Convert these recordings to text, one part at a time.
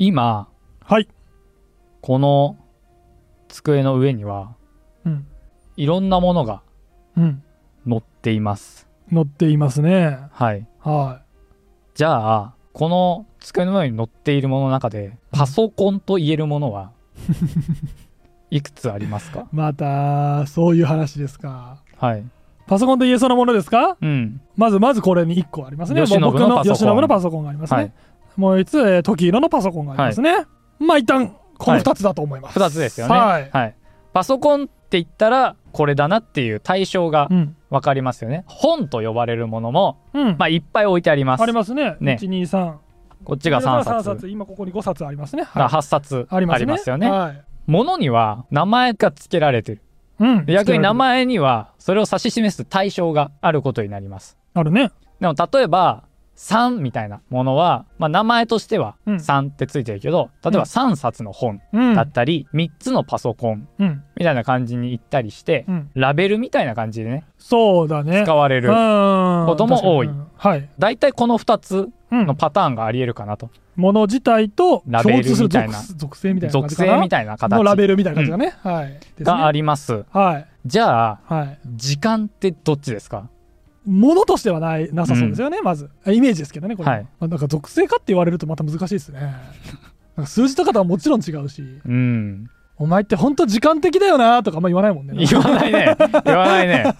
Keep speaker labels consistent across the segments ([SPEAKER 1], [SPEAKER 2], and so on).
[SPEAKER 1] 今、
[SPEAKER 2] はい。
[SPEAKER 1] この机の上には、いろんなものが乗っています。
[SPEAKER 2] 乗っていますね。
[SPEAKER 1] はい。
[SPEAKER 2] はい。
[SPEAKER 1] じゃあ、この机の上に乗っているものの中で、パソコンと言えるものはいくつありますか？
[SPEAKER 2] また、そういう話ですか。
[SPEAKER 1] はい。
[SPEAKER 2] パソコンと言えそうなものですか？まずこれに1個ありますね。
[SPEAKER 1] 吉信の
[SPEAKER 2] パソコンがありますね。はい、もう一つ、時色のパソコンがありますね。はい、まあ一旦、この2つだと思います。
[SPEAKER 1] 2つですよね。はい。パソコンって言ったら、これだなっていう対象が分かりますよね。本と呼ばれるものも、まあいっぱい置いてあります。
[SPEAKER 2] ありますね。1、2、3。
[SPEAKER 1] こっちが3冊。
[SPEAKER 2] 今ここに5冊ありますね。
[SPEAKER 1] 8冊ありますよね。
[SPEAKER 2] はい。
[SPEAKER 1] ものには名前が付けられてる。逆に名前にはそれを指し示す対象があることになります。
[SPEAKER 2] あるね。
[SPEAKER 1] でも例えば3みたいなものは、まあ、名前としては3ってついてるけど、例えば3冊の本だったり、3つのパソコンみたいな感じに言ったりして、ラベルみたいな感じでね、
[SPEAKER 2] そうだね、
[SPEAKER 1] 使われることも多い。
[SPEAKER 2] はい。
[SPEAKER 1] だいたいこの2つのパターンがありえるかなと。
[SPEAKER 2] もの自体と
[SPEAKER 1] ラベルみたいな
[SPEAKER 2] 属性みたいな感じかな。
[SPEAKER 1] 属性みたいな形
[SPEAKER 2] のラベルみたいな感じがね、はい、
[SPEAKER 1] があります。
[SPEAKER 2] はい。
[SPEAKER 1] じゃあ、時間ってどっちですか？
[SPEAKER 2] ものとしてはなさそうですよね、まずイメージですけどね、これ、はい、なんか属性かって言われるとまた難しいですね。なんか数字とかとはもちろん違うし、お前って本当時間的だよなとかあんま言わないもんね。
[SPEAKER 1] 言わないね。言わないね。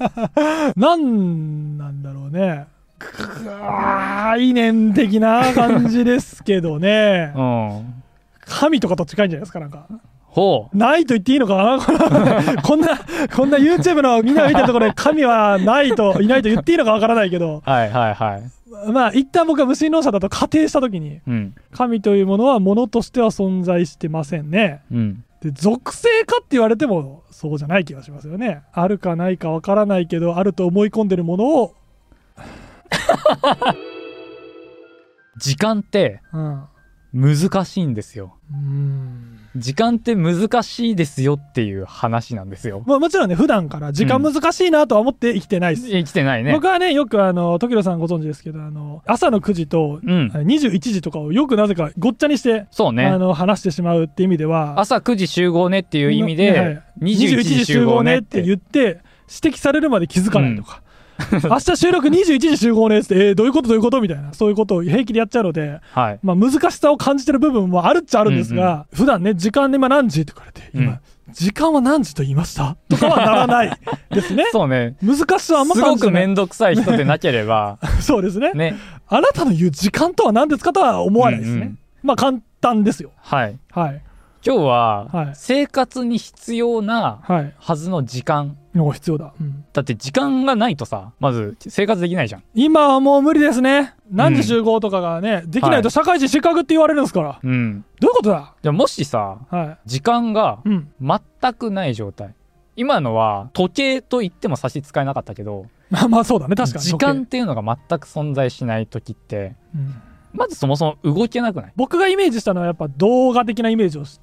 [SPEAKER 2] なんだろうね。概念的な感じですけどね。神とかと近いんじゃないですか、なんか。ないと言っていいのかなこんな YouTube のみんなが見てるところで神はいないと言っていいのかわからないけど、まあ一旦僕は無神論者だと仮定したときに、神というものはものとしては存在してませんね。で属性かって言われてもそうじゃない気がしますよね。あるかないかわからないけど、あると思い込んでるものを
[SPEAKER 1] 時間って難しいんですよ。時間って難しいですよっていう話なんですよ。
[SPEAKER 2] もちろんね、普段から時間難しいなとは思って生きてないです。
[SPEAKER 1] 生きてないね。
[SPEAKER 2] 僕はね、よく時野さんご存知ですけど、朝の9時と21時とかをよくなぜかごっちゃにして、
[SPEAKER 1] そうね、
[SPEAKER 2] 話してしまうって意味では、
[SPEAKER 1] 朝9時集合ねっていう意味で、21時集合ねって言って
[SPEAKER 2] 指摘されるまで気づかないとか、明日収録21時集合ねってどういうことみたいな、そういうことを平気でやっちゃうので、まあ難しさを感じてる部分もあるっちゃあるんですが、普段ね、時間で今何時とか言われて、今時間は何時と言いましたとかはならないですね。
[SPEAKER 1] そうね、
[SPEAKER 2] 難しさはあんま感じない。
[SPEAKER 1] すごく面倒くさい人でなければ
[SPEAKER 2] そうですね。あなたの言う時間とは何ですかとは思わないですね。まあ簡単ですよ。今日は生活に必要なはずの時間、 必要だ、
[SPEAKER 1] だって時間がないとさ、まず生活できないじゃん。
[SPEAKER 2] 今はもう無理ですね。何時集合とかがね、できないと社会人失格って言われるんですから、どういうことだ。
[SPEAKER 1] じゃあもしさ、時間が全くない状態、今のは時計と言っても差し支えなかったけど
[SPEAKER 2] まあそうだね、確かに
[SPEAKER 1] 時間っていうのが全く存在しない時って、まずそもそも動けなくない？
[SPEAKER 2] 僕がイメージしたのはやっぱ動画的なイメージをして、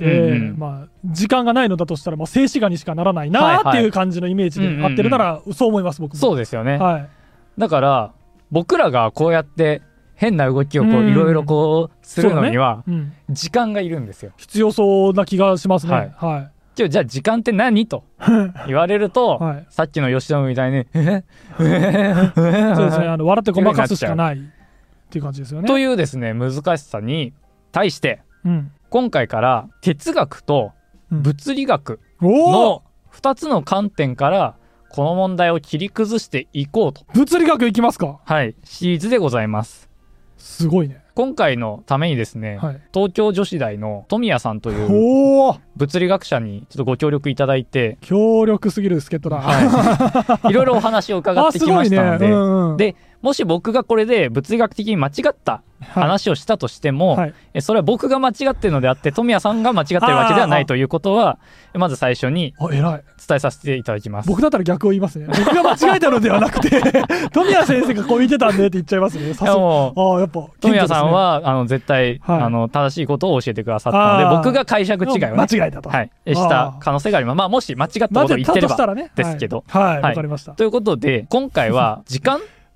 [SPEAKER 2] まあ時間がないのだとしたらもう静止画にしかならないなっていう感じのイメージで合ってるならそう思います、僕も。
[SPEAKER 1] そうですよね。だから僕らがこうやって変な動きをいろいろこうするのには時間がいるんですよ。
[SPEAKER 2] 必要そうな気がしますね。
[SPEAKER 1] じゃあ時間って何と言われると、さっきの吉野みたいにそうです
[SPEAKER 2] ね、笑ってごまかすしかないっていう感じですよね。
[SPEAKER 1] というですね、難しさに対して、今回から哲学と物理学の2つの観点からこの問題を切り崩していこうと。
[SPEAKER 2] 物理学いきますか？
[SPEAKER 1] はい、シリーズでございます。
[SPEAKER 2] すごいね。
[SPEAKER 1] 今回のためにですね、東京女子大の富谷さんという物理学者にちょっとご協力いただいて、
[SPEAKER 2] 強力すぎる助っ人だ。
[SPEAKER 1] いろいろお話を伺ってきましたので、でもし僕がこれで物理学的に間違った話をしたとしても、それは僕が間違ってるのであって富谷さんが間違ってるわけではないということはまず最初に伝えさせていただきます。
[SPEAKER 2] 僕だったら逆を言いますね。僕が間違えたのではなくて富谷先生がこう言ってたんでって言っちゃいますね。さすが。やっぱ
[SPEAKER 1] 富谷さんは絶対、正しいことを教えてくださったので、僕が解釈違いを、
[SPEAKER 2] 間違えたと、
[SPEAKER 1] した可能性があります。まあもし間違ったことを言ってればですけど。
[SPEAKER 2] わかりました。
[SPEAKER 1] ということで今回は時間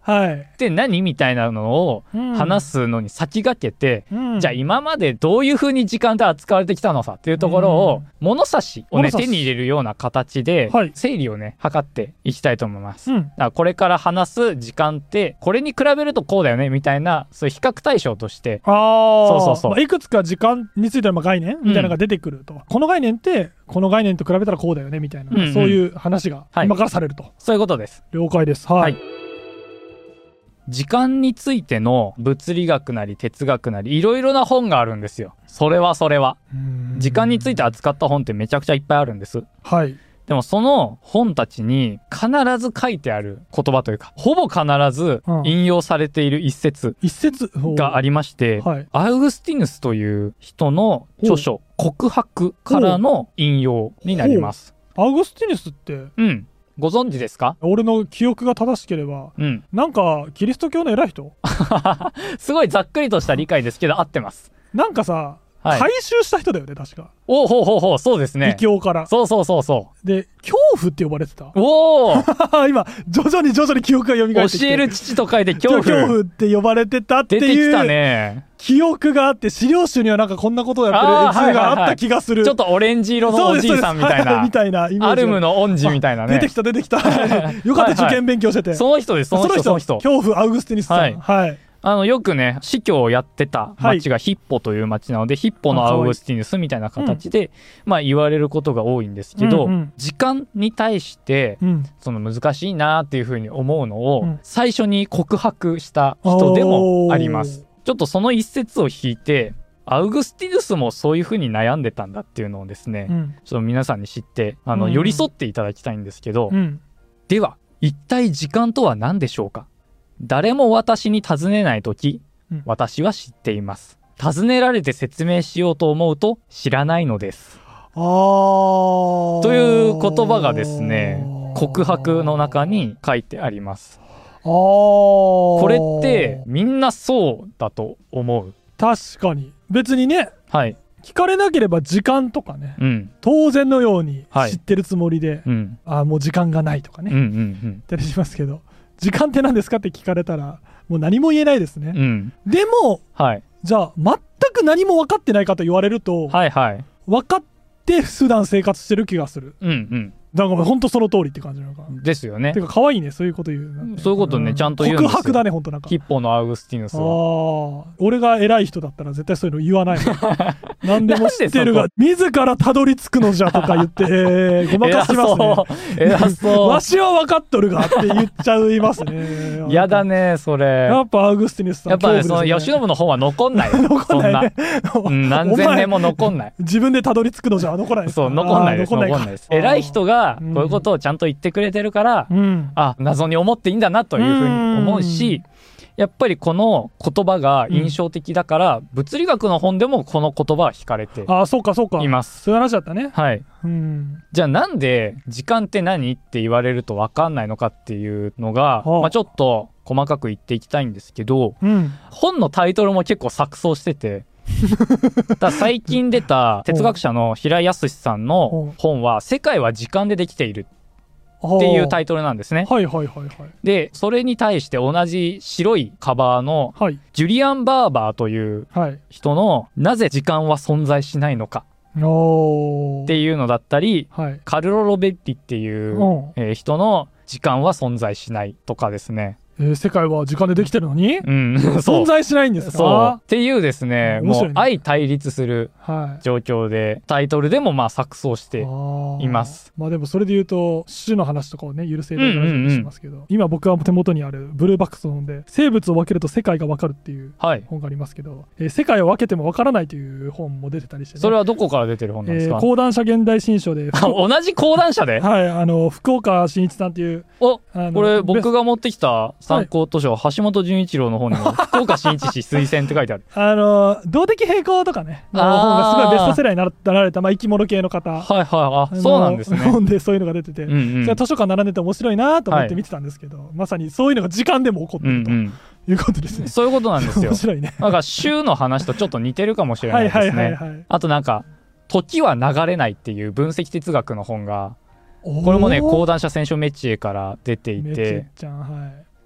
[SPEAKER 1] って何みたいなのを話すのに先駆けて、じゃあ今までどういうふうに時間って扱われてきたのさっていうところを、物差しをね手に入れるような形で整理をね測っていきたいと思います。だからこれから話す時間ってこれに比べるとこうだよねみたいな、そういう比較対象として、
[SPEAKER 2] いくつか時間についての概念みたいなのが出てくると、この概念ってこの概念と比べたらこうだよねみたいな、そういう話が今からされると、
[SPEAKER 1] そういうことです。
[SPEAKER 2] 了解です。はい。
[SPEAKER 1] 時間についての物理学なり哲学なりいろいろな本があるんですよ。それは時間について扱った本ってめちゃくちゃいっぱいあるんです。
[SPEAKER 2] はい。
[SPEAKER 1] でもその本たちに必ず書いてある言葉というか、ほぼ必ず引用されている一節がありまして、アウグスティヌスという人の著書告白からの引用になります。
[SPEAKER 2] アウグスティヌスって
[SPEAKER 1] ご存知ですか？
[SPEAKER 2] 俺の記憶が正しければ、なんかキリスト教の偉い人
[SPEAKER 1] すごいざっくりとした理解ですけど合ってます。
[SPEAKER 2] なんかさ、回収した人だよね確か。
[SPEAKER 1] そうですね。
[SPEAKER 2] 異教から。
[SPEAKER 1] そう
[SPEAKER 2] で恐怖って呼ばれてた。今徐々に記憶が蘇ってきて、
[SPEAKER 1] 教える父と書いて恐
[SPEAKER 2] 怖って呼ばれてたっていう
[SPEAKER 1] 出てきたね。
[SPEAKER 2] 記憶があって、資料集にはなんかこんなことをやってる絵図があった気がする。
[SPEAKER 1] ちょっとオレンジ色のおじいさんみたいな
[SPEAKER 2] みたいなイメージ。
[SPEAKER 1] アルムの恩師みたいなね。
[SPEAKER 2] 出てきたよかった受験勉強してて。
[SPEAKER 1] その人です。その人
[SPEAKER 2] 恐怖アウグスティヌスさん。はい。
[SPEAKER 1] よくね司教をやってた町がヒッポという町なので、ヒッポのアウグスティヌスみたいな形で、言われることが多いんですけど、時間に対して、その難しいなっていうふうに思うのを、最初に告白した人でもあります。ちょっとその一節を引いて、アウグスティヌスもそういうふうに悩んでたんだっていうのをですね、ちょっと皆さんに知って寄り添っていただきたいんですけど、では一体時間とは何でしょうか。誰も私に尋ねないとき、私は知っています。尋ねられて説明しようと思うと知らないのです。という言葉がですね、告白の中に書いてあります。これってみんなそうだと思う。
[SPEAKER 2] 確かに別にね、聞かれなければ時間とかね、当然のように知ってるつもりで、もう時間がないとかね言ったりしますけど、時間って何ですかって聞かれたらもう何も言えないですね。でも、じゃあ全く何も分かってないかと言われると、分かって普段生活してる気がする。だから本当その通りって感じなのかな。
[SPEAKER 1] ですよね。
[SPEAKER 2] てか可愛いね、そういうこと言う。
[SPEAKER 1] そういうことね、ちゃんと言うんですよ。
[SPEAKER 2] 告白だね、本当なんか。
[SPEAKER 1] ヒッポのアウグスティヌスは。
[SPEAKER 2] 俺が偉い人だったら絶対そういうの言わないもん。何でも知ってるが自らたどり着くのじゃとか言ってごまかしますね。
[SPEAKER 1] 偉そう。
[SPEAKER 2] わしは分かってるがって言っちゃいますね。
[SPEAKER 1] やだねそれ。
[SPEAKER 2] やっぱアウグスティヌスさん。
[SPEAKER 1] やっぱね、その慶喜の本は残んない。そんな。何千年も残んない。
[SPEAKER 2] 自分でたどり着くのじゃ残らないです。
[SPEAKER 1] そう、残んないです。残んないです。偉い人がこういうことをちゃんと言ってくれてるから、謎に思っていいんだなというふうに思うし、やっぱりこの言葉が印象的だから、物理学の本でもこの言葉は引かれています。
[SPEAKER 2] そういう話だったね。
[SPEAKER 1] じゃあなんで時間って何って言われると分かんないのかっていうのが、ちょっと細かく言っていきたいんですけど、本のタイトルも結構錯綜してて最近出た哲学者の平井康さんの本は世界は時間でできているっていうタイトルなんですね。でそれに対して同じ白いカバーのジュリアン・バーバーという人のなぜ時間は存在しないのかっていうのだったり、カルロ・ロベッリっていう人の時間は存在しないとかですね。
[SPEAKER 2] 世界は時間でできてるのに、存在しないんですか？
[SPEAKER 1] そうっていうですね、もう相対立する状況で、タイトルでも錯綜しています。
[SPEAKER 2] でもそれで言うと種の話とかをね許せない話しますけど、今僕は手元にあるブルーバックスの本で生物を分けると世界が分かるっていう本がありますけど、世界を分けても分からないという本も出てたりして、
[SPEAKER 1] それはどこから出てる本なんですか？
[SPEAKER 2] 講談社現代新書で
[SPEAKER 1] 同じ講談社で
[SPEAKER 2] 福岡伸一さんっていう、
[SPEAKER 1] これ僕が持ってきた参考図書、橋本純一郎の本にも福岡伸一氏推薦って書いてある。
[SPEAKER 2] 動的平衡とかねの本がすごいベストセラーになられた、生き物系の方、
[SPEAKER 1] そうなんですね。
[SPEAKER 2] 本でそういうのが出てて、図書館並んでて面白いなと思って見てたんですけど、まさにそういうのが時間でも起こってるということですね。
[SPEAKER 1] そういうことなんですよ。
[SPEAKER 2] 面白いね。
[SPEAKER 1] なんか週の話とちょっと似てるかもしれないですね。あとなんか時は流れないっていう分析哲学の本が、これもね講談社選書メッチエから出ていて、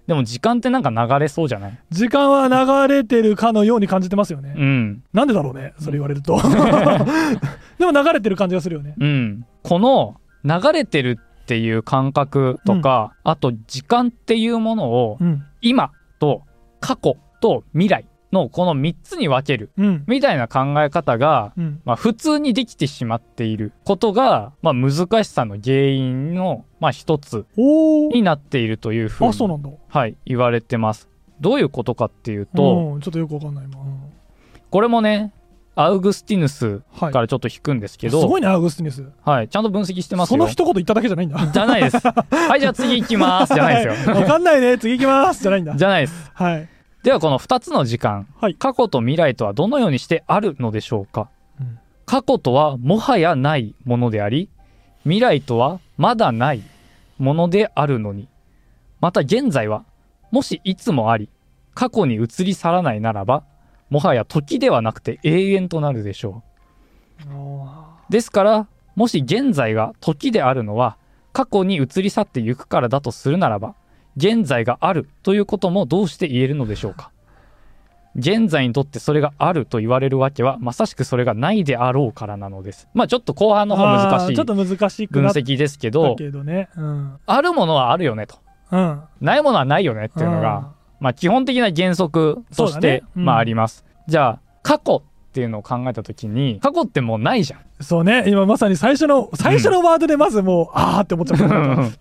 [SPEAKER 1] でも時間ってなんか流れそうじゃない？
[SPEAKER 2] 時間は流れてるかのように感じてますよね。なんでだろうね、それ言われると。でも流れてる感じがするよね。
[SPEAKER 1] この流れてるっていう感覚とか、あと時間っていうものを、今と過去と未来のこの3つに分ける、みたいな考え方が、普通にできてしまっていることが、難しさの原因の、一つになっているというふうに、言われてます。どういうことかっていうと、
[SPEAKER 2] ちょっとよくわかんないな。
[SPEAKER 1] これもね、アウグスティヌスからちょっと引くんですけど、
[SPEAKER 2] すごいね、アウグスティヌス。
[SPEAKER 1] ちゃんと分析してますよ。
[SPEAKER 2] その一言言っただけじゃないんだ。
[SPEAKER 1] じゃないです。はい、じゃあ次行きますじゃないですよ。
[SPEAKER 2] わかんないね、次行きますじゃないんだ。
[SPEAKER 1] じゃないです。ではこの2つの時間、過去と未来とはどのようにしてあるのでしょうか。過去とはもはやないものであり、未来とはまだないものであるのに、また現在はもしいつもあり、過去に移り去らないならば、もはや時ではなくて永遠となるでしょう。ですから、もし現在が時であるのは過去に移り去ってゆくからだとするならば、現在があるということもどうして言えるのでしょうか。現在にとってそれがあると言われるわけは、まさしくそれがないであろうからなのです。ちょっと後半の方難しい分析ですけど、あるものはあるよねと、ないものはないよねっていうのが、基本的な原則として、あります。じゃあ過去っていうのを考えたときに、過去ってもうないじゃん。
[SPEAKER 2] そうね、今まさに最初のワードでまずもう、あーって思っちゃった。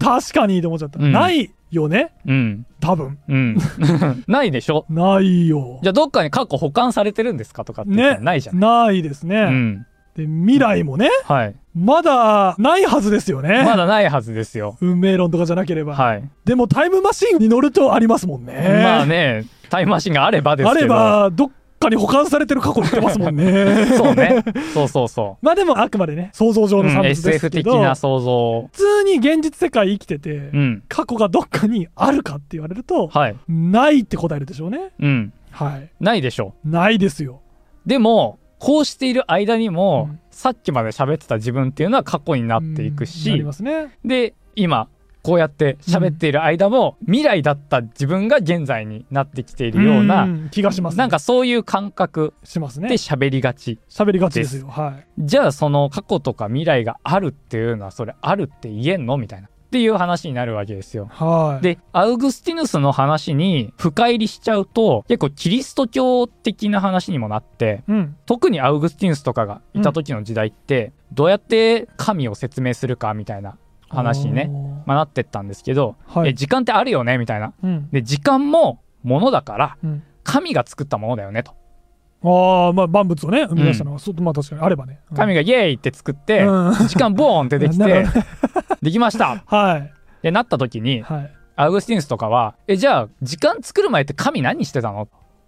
[SPEAKER 2] 確かにって思っちゃった。ないよね、多分。
[SPEAKER 1] ないでしょ。
[SPEAKER 2] ないよ。
[SPEAKER 1] じゃあどっかに過去保管されてるんですかとかって言ったらないじゃん。
[SPEAKER 2] ないですね。で未来もね、まだないはずですよね。
[SPEAKER 1] まだないはずですよ。
[SPEAKER 2] 運命論とかじゃなければ。でもタイムマシンに乗るとありますもんね。
[SPEAKER 1] タイムマシンがあればですけど。
[SPEAKER 2] あればどっかに保管されてる過去言ってますもんね。
[SPEAKER 1] そうね。そう。
[SPEAKER 2] でもあくまでね、想像上の産物ですけど、
[SPEAKER 1] SF 的な想像。
[SPEAKER 2] 普通に現実世界生きてて、過去がどっかにあるかって言われると、ないって答えるでしょうね。
[SPEAKER 1] ないでしょ。
[SPEAKER 2] ないですよ。
[SPEAKER 1] でもこうしている間にも、さっきまで喋ってた自分っていうのは過去になっていくし、で今こうやって喋っている間も、未来だった自分が現在になってきているような
[SPEAKER 2] 気がしますね。
[SPEAKER 1] なんかそういう感覚で喋りがち
[SPEAKER 2] ですよ。
[SPEAKER 1] じゃあその過去とか未来があるっていうのは、それあるって言えんのみたいなっていう話になるわけですよ。でアウグスティヌスの話に深入りしちゃうと、結構キリスト教的な話にもなって、特にアウグスティヌスとかがいた時の時代って、どうやって神を説明するかみたいな話にね、なってったんですけど、時間ってあるよねみたいな、で時間もものだから、神が作ったものだよねと。
[SPEAKER 2] 万物をね生み出したのは、確かにあればね、
[SPEAKER 1] 神がイエーイって作って、時間ボーンってできてできましたってなった時に、アウグスティヌスとかはじゃあ時間作る前って神何してたの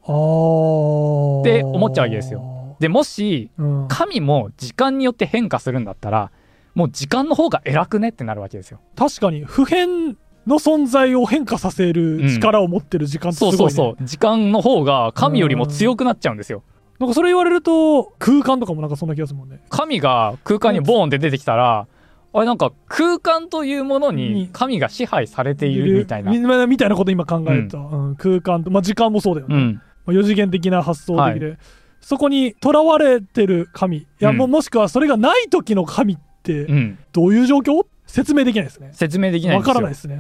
[SPEAKER 1] って思っちゃうわけですよ。でもし、神も時間によって変化するんだったら、もう時間の方が偉くねってなるわけですよ。
[SPEAKER 2] 確かに普遍の存在を変化させる力を持ってる時間ってすごいね。
[SPEAKER 1] そう時間の方が神よりも強くなっちゃうんですよ。
[SPEAKER 2] なんかそれ言われると空間とかもなんかそんな気がするもんね。
[SPEAKER 1] 神が空間にボーンって出てきたら、あれなんか空間というものに神が支配されているみたいな
[SPEAKER 2] みたいなこと今考えた、空間と、時間もそうだよね、4次元的な発想的で、そこにとらわれてる神、もしくはそれがない時の神ってどういう状況？説明できないですね。
[SPEAKER 1] 説明できないんですよ。
[SPEAKER 2] わからないですね。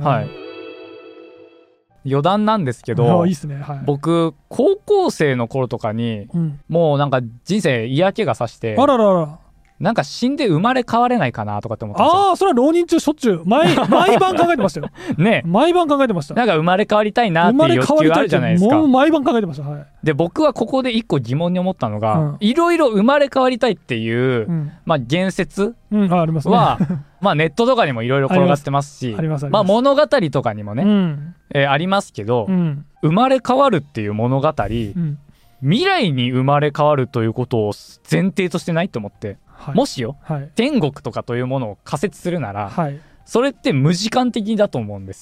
[SPEAKER 1] 余談なんですけど、
[SPEAKER 2] いいっすね。
[SPEAKER 1] 僕高校生の頃とかに、もうなんか人生嫌気がさして、なんか死んで生まれ変われないかなとかって思ったんですよ。
[SPEAKER 2] それは浪人中しょっちゅう毎晩考えてましたよ。ね、毎晩考えてました。
[SPEAKER 1] なんか生まれ変わりたいなっていう欲求あるじゃないですか。
[SPEAKER 2] もう毎晩考えてました。
[SPEAKER 1] で僕はここで一個疑問に思ったのが、いろいろ生まれ変わりたいっていう、言説は、ネットとかにもいろいろ転がってますし、物語とかにもね、ありますけど、生まれ変わるっていう物語、未来に生まれ変わるということを前提としてないと思って、もしよ、天国とかというものを仮説するなら、それって無時間的だと思うんですよ。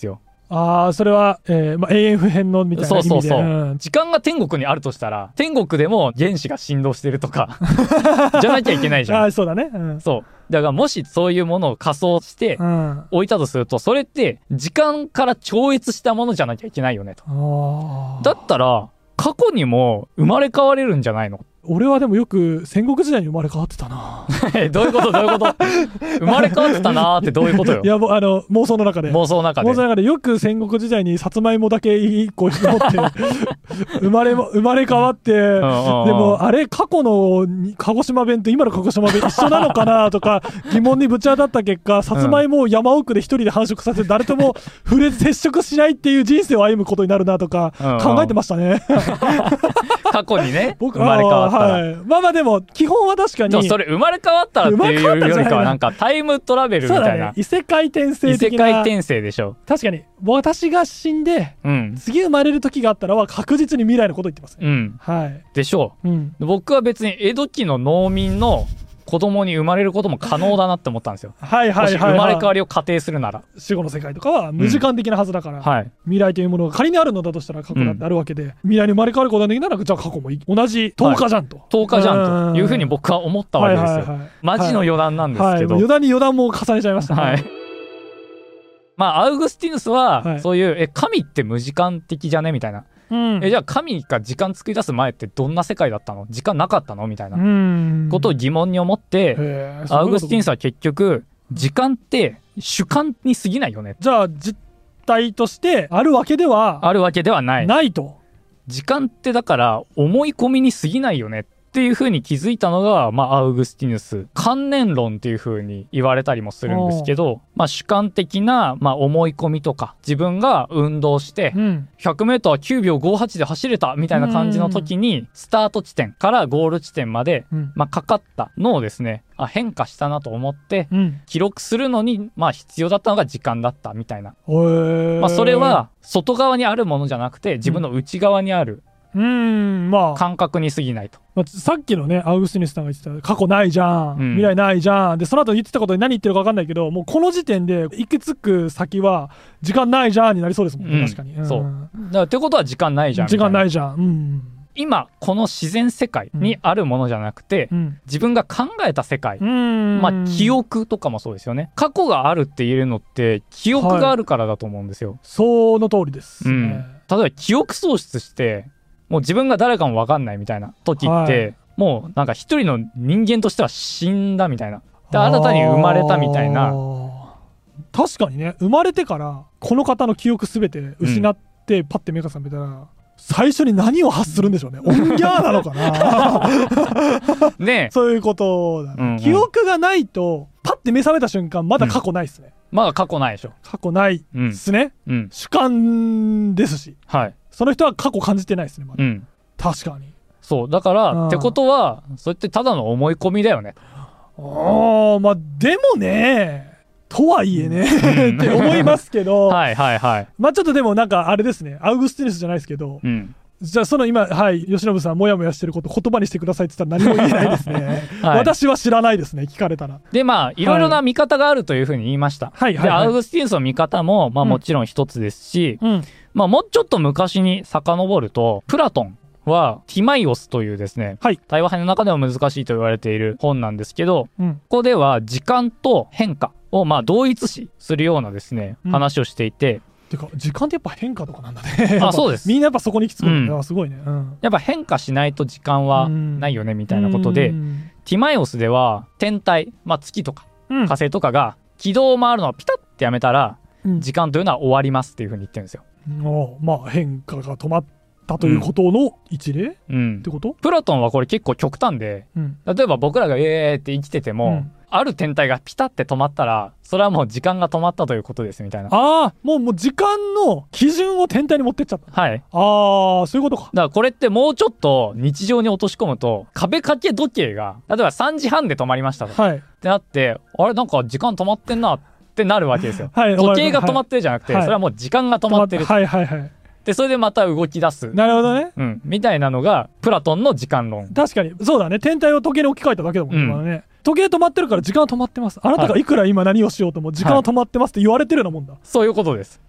[SPEAKER 2] それは、永遠不変のみたいな意味で。
[SPEAKER 1] そう、時間が天国にあるとしたら、天国でも原子が振動してるとかじゃなきゃいけないじゃん。
[SPEAKER 2] そうだね。
[SPEAKER 1] そうだからもしそういうものを仮想して置いたとすると、それって時間から超越したものじゃなきゃいけないよねと。だったら過去にも生まれ変われるんじゃないの。
[SPEAKER 2] 俺はでもよく戦国時代に生まれ変わってたな
[SPEAKER 1] どういうこと生まれ変わってたなーってどういうことよ。
[SPEAKER 2] いや妄想の中でよく戦国時代にさつまいもだけ1個持って生まれ変わって、でもあれ過去の鹿児島弁と今の鹿児島弁一緒なのかなとか疑問にぶち当たった結果、さつまいもを山奥で一人で繁殖させて誰とも接触しないっていう人生を歩むことになるなとか考えてましたね
[SPEAKER 1] 過去にね生まれ変わったら、
[SPEAKER 2] まあでも基本は確かに。でも
[SPEAKER 1] それ生まれ変わったらっていうよりかはなんかタイムトラベルみたいな、
[SPEAKER 2] 異世界転生的な。
[SPEAKER 1] 異世界転生でしょ。
[SPEAKER 2] 確かに私が死んで、次生まれる時があったらは確実に未来のこと言ってますね。
[SPEAKER 1] でしょう。僕は別に江戸期の農民の子供に生まれることも可能だなって思ったんですよ。もし生まれ変わりを仮定するなら。
[SPEAKER 2] 死後の世界とかは無時間的なはずだから、未来というものが仮にあるのだとしたら過去だってあるわけで、未来に生まれ変わることができならじゃあ過去も同じ10日じゃんと、
[SPEAKER 1] 10日じゃんというふうに僕は思ったわけですよ。マジの余談なんですけど、
[SPEAKER 2] 余談に余談も重ねちゃいました。
[SPEAKER 1] まあアウグスティヌスはそういう神って無時間的じゃねみたいな。じゃあ神が時間作り出す前ってどんな世界だったの、時間なかったのみたいなことを疑問に思って、アウグスティヌスは結局時間って主観に過ぎないよね。
[SPEAKER 2] じゃあ実体としてあるわけではないと。
[SPEAKER 1] 時間ってだから思い込みに過ぎないよねっていう風に気づいたのが、アウグスティヌス観念論っていう風に言われたりもするんですけど、主観的な、思い込みとか、自分が運動して 100m は9秒58で走れたみたいな感じの時に、スタート地点からゴール地点まで、かかったのをですね、変化したなと思って、記録するのに、必要だったのが時間だったみたいな。それは外側にあるものじゃなくて自分の内側にある感覚に過ぎないと。
[SPEAKER 2] さっきのねアウグスティヌスさんが言ってた過去ないじゃん、未来ないじゃんで、その後言ってたことに何言ってるか分かんないけど、もうこの時点で行き着く先は時間ないじゃんになりそうですもんね。確かに、
[SPEAKER 1] そうだからってことは時間ないじゃん、
[SPEAKER 2] 時間ないじゃん、
[SPEAKER 1] 今この自然世界にあるものじゃなくて、自分が考えた世界、記憶とかもそうですよね。過去があるって言えるのって記憶があるからだと思うんですよ。
[SPEAKER 2] その通りですね。
[SPEAKER 1] 例えば記憶喪失してもう自分が誰かも分かんないみたいな時って、もうなんか一人の人間としては死んだみたいな、で新たに生まれたみたいな。
[SPEAKER 2] 確かにね、生まれてからこの方の記憶すべて失って、パッて目が覚めたら最初に何を発するんでしょうね。オンギャーなのかなね、そういうことだね、記憶がないとパッて目覚めた瞬間まだ過去ないっすね、
[SPEAKER 1] まだ過去ないでしょ。
[SPEAKER 2] 過去ないっすね、主観ですし、その人は過去感じてないですね、まだ。確かに。
[SPEAKER 1] そうだから、ってことはそれってただの思い込みだよね。
[SPEAKER 2] でもねとはいえね、って思いますけどちょっとでもなんかあれですね、アウグスティヌスじゃないですけど、じゃあその今吉信さんもやもやしてること言葉にしてくださいって言ったら何も言えないですね私は知らないですね、聞かれたら。
[SPEAKER 1] でいろいろな見方があるというふうに言いました。でアウグスティヌスの見方ももちろん一つですし、もうちょっと昔に遡るとプラトンはティマイオスというですね、対話編の中でも難しいと言われている本なんですけど、ここでは時間と変化を同一視するようなですね、話をしていて、
[SPEAKER 2] てか時間ってやっぱ変化とかなんだね
[SPEAKER 1] そうです。
[SPEAKER 2] みんなやっぱそこに行き着くんだ、すごいね、
[SPEAKER 1] やっぱ変化しないと時間はないよねみたいなことで、ティマイオスでは天体、月とか火星とかが軌道を回るのをピタッてやめたら、時間というのは終わりますっていうふうに言ってるんですよ。
[SPEAKER 2] 変化が止まったということの一例、ってこと？
[SPEAKER 1] プラトンはこれ結構極端で、例えば僕らがって生きてても、ある天体がピタって止まったらそれはもう時間が止まったということですみたいな。
[SPEAKER 2] もう時間の基準を天体に持ってっちゃった。そういうことか。
[SPEAKER 1] だからこれってもうちょっと日常に落とし込むと、壁掛け時計が例えば3時半で止まりましたと、ってなって、あれなんか時間止まってんなってなるわけですよ。時計が止まってるじゃなくて、それはもう時間が止まってる。でそれでまた動き出す。
[SPEAKER 2] なるほどね。
[SPEAKER 1] みたいなのがプラトンの時間論。
[SPEAKER 2] 確かにそうだね。天体を時計に置き換えただけだもんね。時計止まってるから時間は止まってます。あなたがいくら今何をしようとも時間は止まってますって言われてるようなもんだ。
[SPEAKER 1] そういうことです。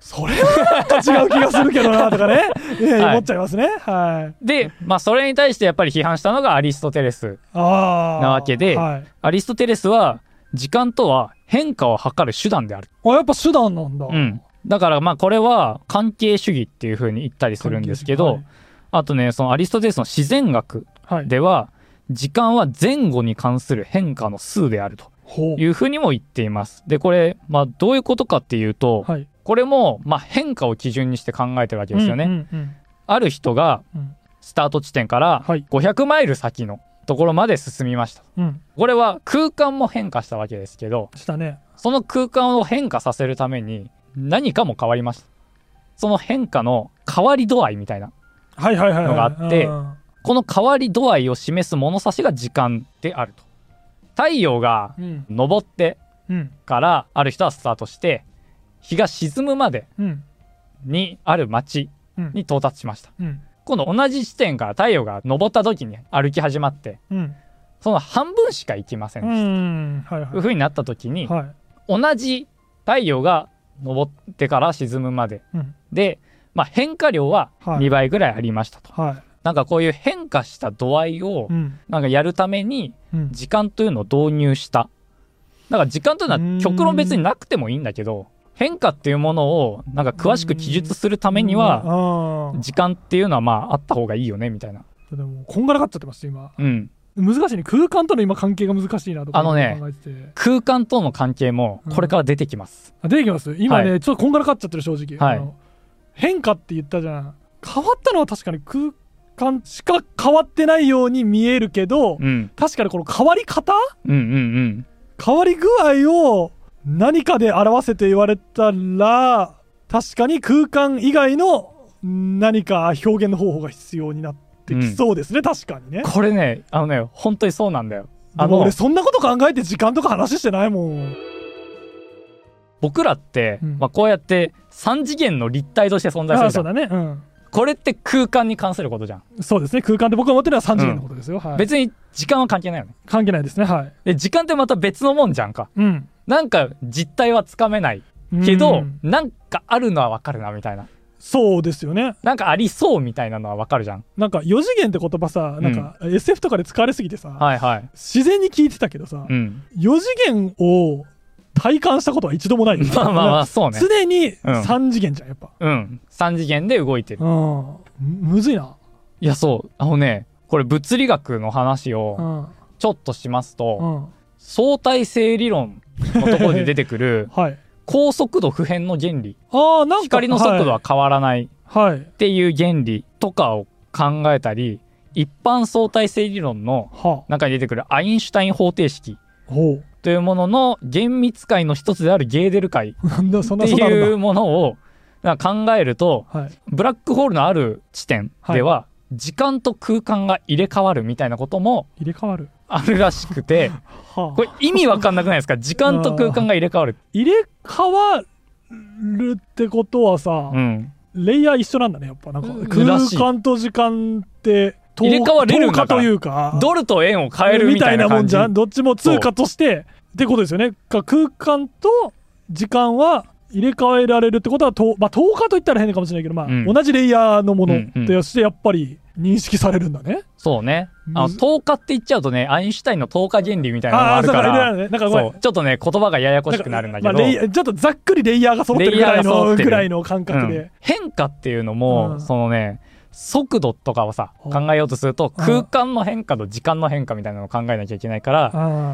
[SPEAKER 2] それはなんか違う気がするけどなとかね、思っちゃいますね。はい、
[SPEAKER 1] で、それに対してやっぱり批判したのがアリストテレスなわけで、アリストテレスは時間とは変化を測る手段である。
[SPEAKER 2] やっぱ手段なんだ。
[SPEAKER 1] だからこれは関係主義っていう風に言ったりするんですけど、あとね、そのアリストテレスの自然学では、時間は前後に関する変化の数であるというふうにも言っています。でこれ、どういうことかっていうと、これも変化を基準にして考えてるわけですよね。ある人がスタート地点から500マイル先のところまで進みました、これは空間も変化したわけですけど、その空間を変化させるために何かも変わりました。その変化の変わり度合いみたいなのがあって、この変わり度合いを示す物差しが時間であると。太陽が昇ってからある人はスタートして日が沈むまでにある町に到達しました、今度同じ地点から太陽が昇った時に歩き始まって、その半分しか行きませんでした、いう風になった時に、同じ太陽が昇ってから沈むまで、で、変化量は2倍ぐらいありましたと、なんかこういう変化した度合いをなんかやるために時間というのを導入した。だから時間というのは極論別になくてもいいんだけど、変化っていうものをなんか詳しく記述するためには時間っていうのはあった方がいいよねみたいな。
[SPEAKER 2] でもこんがらがっちゃってます今。難しいね。空間との今関係が難しいなとか考えてて、
[SPEAKER 1] 空間との関係もこれから出てきます、
[SPEAKER 2] 出てきます。今ね、ちょっとこんがらがっちゃってる正直、変化って言ったじゃん。変わったのは確かに空間しか変わってないように見えるけど、確かにこの変わり方、変わり具合を何かで表せて言われたら、確かに空間以外の何か表現の方法が必要になってきそうですね、確かにね。
[SPEAKER 1] これね、本当にそうなんだよ。
[SPEAKER 2] 俺そんなこと考えて時間とか話してないもん。
[SPEAKER 1] 僕らって、こうやって3次元の立体として存在するじゃん。
[SPEAKER 2] そうだね、
[SPEAKER 1] これって空間に関することじゃん。
[SPEAKER 2] そうですね。空間って僕が思ってるのは3次元のことですよ、
[SPEAKER 1] 別に時間は関係ないよね。
[SPEAKER 2] 関係ないですね。
[SPEAKER 1] で時間ってまた別のもんじゃんか、なんか実態はつかめないけど、なんかあるのは分かるなみたいな。
[SPEAKER 2] そうですよね。なん
[SPEAKER 1] かありそうみたいなのは分かるじゃん。
[SPEAKER 2] なんか4次元って言葉さ、なんか SF とかで使われすぎてさ、自然に聞いてたけどさ、4次元を体感したことは一度もないです。
[SPEAKER 1] そうね。
[SPEAKER 2] 常に3次元じゃん、やっぱ。
[SPEAKER 1] 3次元で動いてる。
[SPEAKER 2] むずいな。
[SPEAKER 1] いや、そう。これ物理学の話をちょっとしますと、相対性理論のところで出てくる高速度不変の原理、光の速度は変わらないっていう原理とかを考えたり、一般相対性理論の中に出てくるアインシュタイン方程式というものの厳密解の一つであるゲーデル解っていうものを考えると、ブラックホールのある地点では時間と空間が入れ替わるみたいなこともあるらしくて、これ意味わかんなくないですか？時間と空間が入れ替わる。
[SPEAKER 2] 入れ替わるってことはさ、レイヤー一緒なんだね、やっぱ。なんか空間と時間って
[SPEAKER 1] 入れ替われるんだから、
[SPEAKER 2] というか
[SPEAKER 1] ドルと円を変えるみたいな感じ
[SPEAKER 2] もんじゃん。どっちも通貨としてってことですよね。空間と時間は入れ替えられるってことは10日といったら変かもしれないけど、同じレイヤーのものとしてやっぱり認識されるんだね。
[SPEAKER 1] そうね。10日って言っちゃうとね、アインシュタインの10日原理みたいなのがあるから、ちょっとね言葉がややこしくなるんだけど、
[SPEAKER 2] ちょっとざっくりレイヤーが揃ってるぐらいの感覚で、
[SPEAKER 1] 変化っていうのも、そのね速度とかをさ考えようとすると、空間の変化と時間の変化みたいなのを考えなきゃいけないから、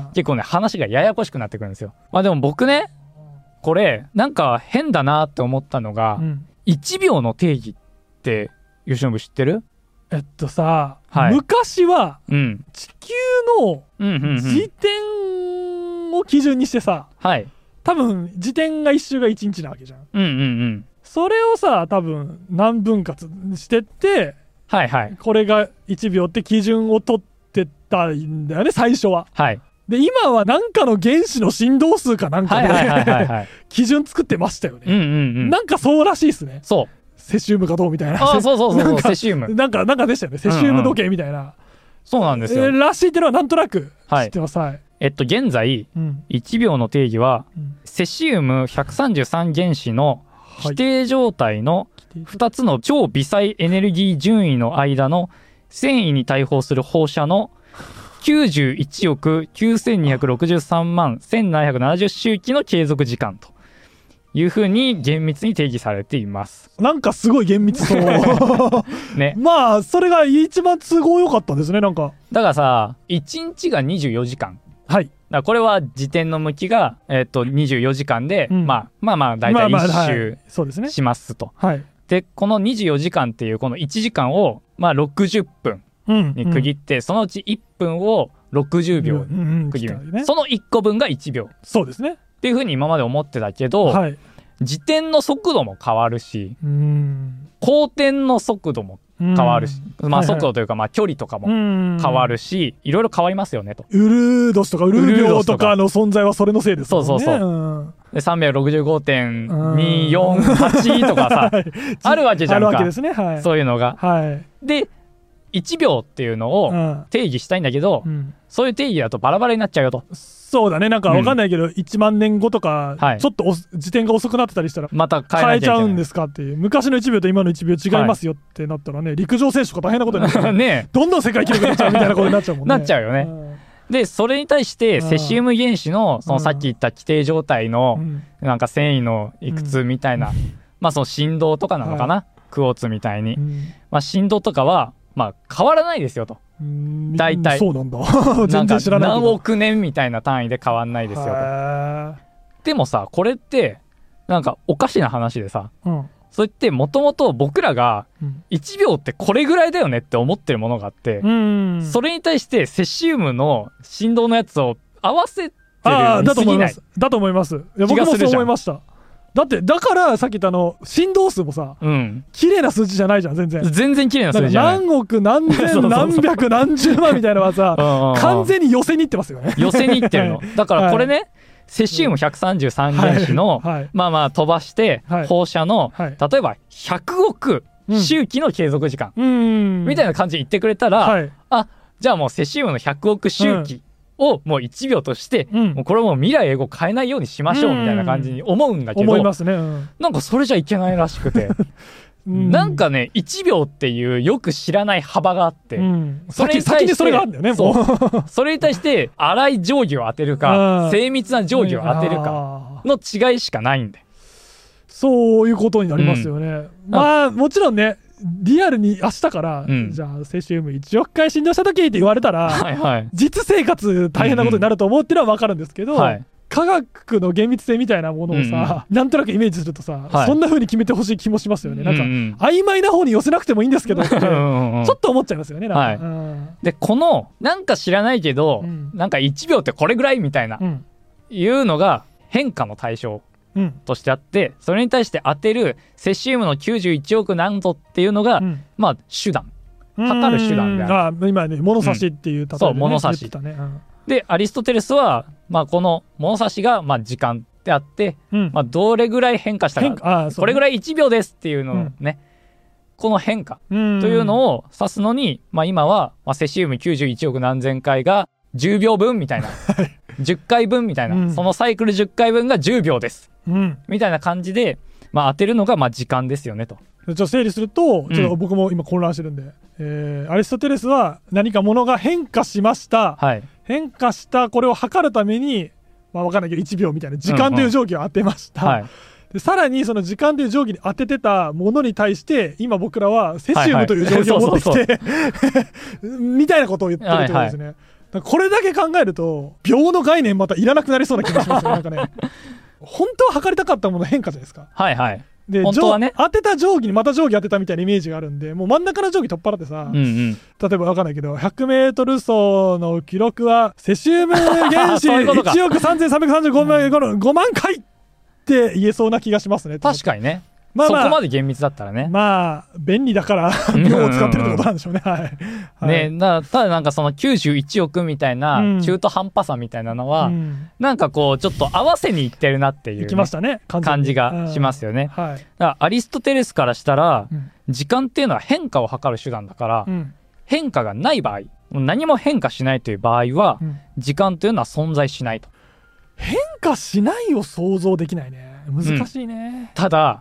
[SPEAKER 1] 結構ね話がややこしくなってくるんですよ。でも僕ね、これなんか変だなって思ったのが、1秒の定義って吉信知ってる？
[SPEAKER 2] 昔は地球の自転を基準にしてさ、多分自転が1周が1日なわけじゃん。それをさ多分何分割してって、これが1秒って基準を取ってたんだよね、最初は。で今は何かの原子の振動数かなんかで基準作ってましたよね。なんかそうらしいですね。セシウムかどうみたいな。
[SPEAKER 1] そうセシウム
[SPEAKER 2] なんかでしたよね。セシウム時計みたいな。
[SPEAKER 1] そうなんですよ。
[SPEAKER 2] らしいっていうのはなんとなく知ってます。
[SPEAKER 1] 現在1秒の定義はセシウム133原子の規定状態の2つの超微細エネルギー順位の間の遷移に対応する放射の91億9263万1770周期の継続時間というふうに厳密に定義されています。
[SPEAKER 2] なんかすごい厳密そう
[SPEAKER 1] ね。
[SPEAKER 2] まあそれが一番都合良かったですね。なんか
[SPEAKER 1] だからさ、1日が24時間。
[SPEAKER 2] はい。
[SPEAKER 1] だからこれは自転の向きが、24時間で、まあ大体1周しますと。
[SPEAKER 2] はい。
[SPEAKER 1] でこの24時間っていうこの1時間を、60分に区切って、そのうち1分を60秒に区切る、その1個分が1秒。
[SPEAKER 2] そうですね。
[SPEAKER 1] っていうふうに今まで思ってたけど、自転の速度も変わるし、公転の速度も変わるし、速度というか距離とかも変わるし、いろいろ変わりますよねと。
[SPEAKER 2] ウルードスとかウルー秒とかの存在はそれのせいですもんね。
[SPEAKER 1] そうで 365.248 とかさあるわけじゃんか。
[SPEAKER 2] あるわけですね。はい。
[SPEAKER 1] そういうのが。で1秒っていうのを定義したいんだけど、そういう定義だとバラバラになっちゃうよと。
[SPEAKER 2] そうだね。なんか分かんないけど、1万年後とか、ちょっと自転が遅くなってたりしたら
[SPEAKER 1] また
[SPEAKER 2] 変えちゃうんですかっていう。昔の1秒と今の1秒違いますよってなったらね、陸上選手とか大変なことになっちゃうね。どんどん世界記録出ちゃうみたいなことになっちゃうもんね。
[SPEAKER 1] なっちゃうよね。でそれに対してセシウム原子のそのさっき言った規定状態のなんか繊維のいくつみたいな、その振動とかなのかな、クォーツみたいに、振動とかは変わらないですよと。大体
[SPEAKER 2] そうなんだ全然知らないけど、
[SPEAKER 1] 何億年みたいな単位で変わんないですよと。でもさ、これってなんかおかしな話でさ、それってもともと僕らが1秒ってこれぐらいだよねって思ってるものがあって、それに対してセシウムの振動のやつを合わせてるように過ぎない。
[SPEAKER 2] だと思います。いや僕もそう思いました。だからさっき言った振動数もさ、綺麗な数字じゃないじゃん。全然
[SPEAKER 1] 綺麗な数字じゃない。
[SPEAKER 2] 何億何千何百何十万みたいなのはさ完全に寄せにいってますよね。
[SPEAKER 1] 寄せにいってるの。だからこれね、セシウム133原子の飛ばして放射の例えば100億周期の継続時間みたいな感じで言ってくれたら、じゃあもうセシウムの100億周期をもう1秒として、もうこれも未来永劫変えないようにしましょうみたいな感じに思うんだけど、
[SPEAKER 2] 思いますね。
[SPEAKER 1] なんかそれじゃいけないらしくてなんかね、1秒っていうよく知らない幅があって、
[SPEAKER 2] 先にそれがあるんだよね。
[SPEAKER 1] それに対して粗い定規を当てるか精密な定規を当てるかの違いしかないんで、
[SPEAKER 2] そういうことになりますよね。もちろんね、リアルに明日から、じゃあセシウム1億回振動した時って言われたら、実生活大変なことになると思うっていうのは分かるんですけど、科学の厳密性みたいなものをさ、なんとなくイメージするとさ、そんな風に決めてほしい気もしますよね。なんか曖昧な方に寄せなくてもいいんですけどってちょっと思っちゃいますよね。
[SPEAKER 1] でこのなんか知らないけど、なんか1秒ってこれぐらいみたいな、いうのが変化の対象としてあって、それに対して当てるセシウムの91億何度っていうのが、手段、測る手段である。
[SPEAKER 2] 今ね、物差しっていう例えでね、
[SPEAKER 1] そう物差しで、アリストテレスは、この物差しが時間であって、どれぐらい変化したか、これぐらい1秒ですっていうのをね、この変化というのを指すのに、今はセシウム91億何千回が10秒分みたいな10回分みたいな、そのサイクル10回分が10秒です、みたいな感じで、当てるのが時間ですよねと。
[SPEAKER 2] ちょっと整理すると、ちょっと僕も今混乱してるんで、アリストテレスは何かものが変化しました、変化したこれを測るために、分かんないけど1秒みたいな時間という定規を当てました、でさらにその時間という定規に当ててたものに対して今僕らはセシウムという定規を持ってきてみたいなことを言ってるってことですね。これだけ考えると秒の概念またいらなくなりそうな気がしますね。なんかね、本当は測りたかったもの変化じゃないですか。で本当はね、当てた定規にまた定規当てたみたいなイメージがあるんで、もう真ん中の定規取っ払ってさ、例えば分かんないけど 100m 走の記録はセシウム原子1億3335万回って言えそうな気がしますね。
[SPEAKER 1] 確かにね、そこまで厳密だったらね、
[SPEAKER 2] 便利だから秒を使ってるってことなんでしょうね。
[SPEAKER 1] ただなんかその91億みたいな中途半端さみたいなのは、なんかこうちょっと合わせにいってるなっていう、感じがしますよね。だからアリストテレスからしたら、時間っていうのは変化を測る手段だから、変化がない場合、何も変化しないという場合は、時間というのは存在しないと。
[SPEAKER 2] 変化しないを想像できないね。難しいね。
[SPEAKER 1] ただ